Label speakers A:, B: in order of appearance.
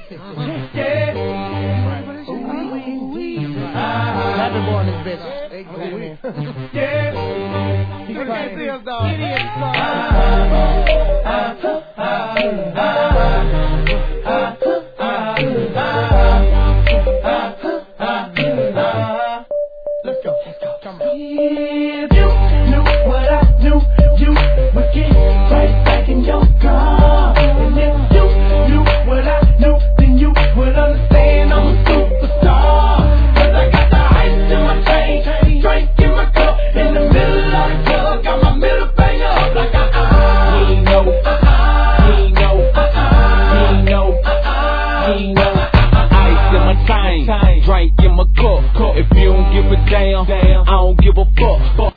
A: Happy born this bitch. Yeah. You can't see us, dog.